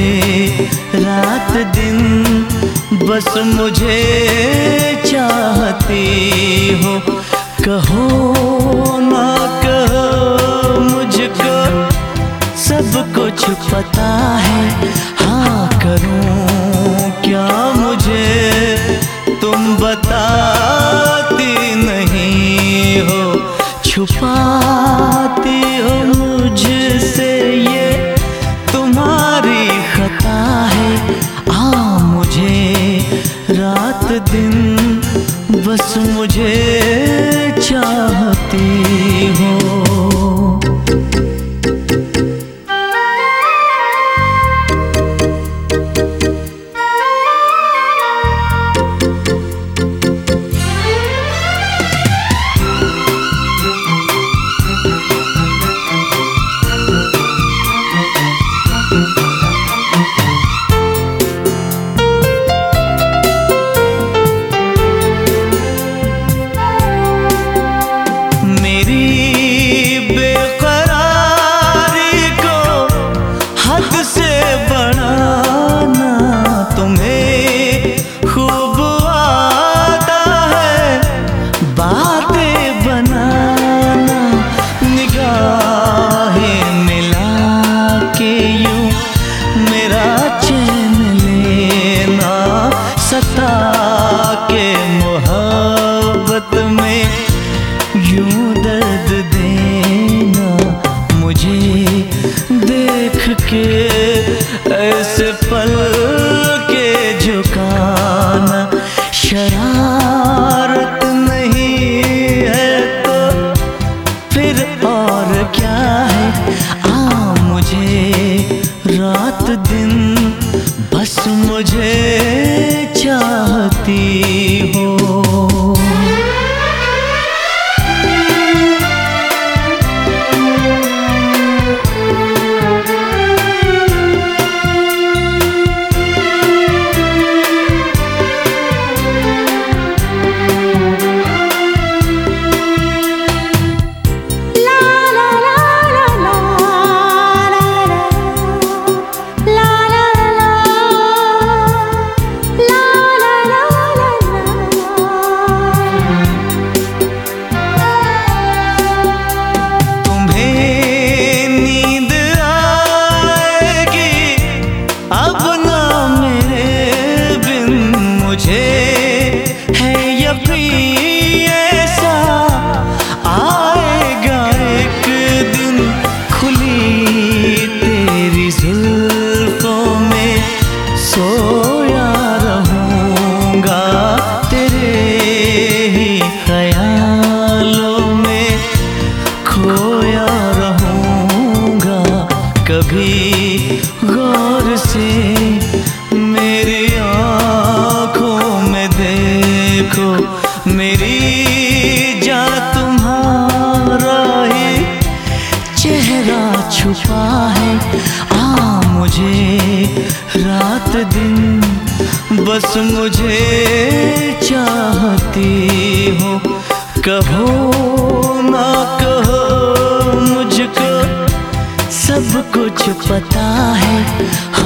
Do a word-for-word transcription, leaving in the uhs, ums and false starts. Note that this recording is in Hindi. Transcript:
रात दिन बस मुझे चाहती हो। कहो ना कहो मुझको सब कुछ पता है, हाँ करूं क्या मुझे तुम बताती नहीं हो। छुपाती हो मुझसे ये तुम्हारी खता है, आ मुझे रात दिन बस मुझे चाहती हो। सता के मोहब्बत में यूं दर्द देना, मुझे देख के ऐसे पल के झुकाना। शरारत नहीं है तो फिर और क्या है, आ मुझे रात दिन बस मुझे चाहती हो। सोया रहूंगा तेरे ही ख्यालों में, खोया रहूंगा। कभी गौर से मेरी आँखों में देखो, मेरी जान तुम्हारा ही चेहरा छुपा है। आ मुझे रात दिन बस मुझे चाहती हो। कहो ना कहो मुझको सब कुछ पता है,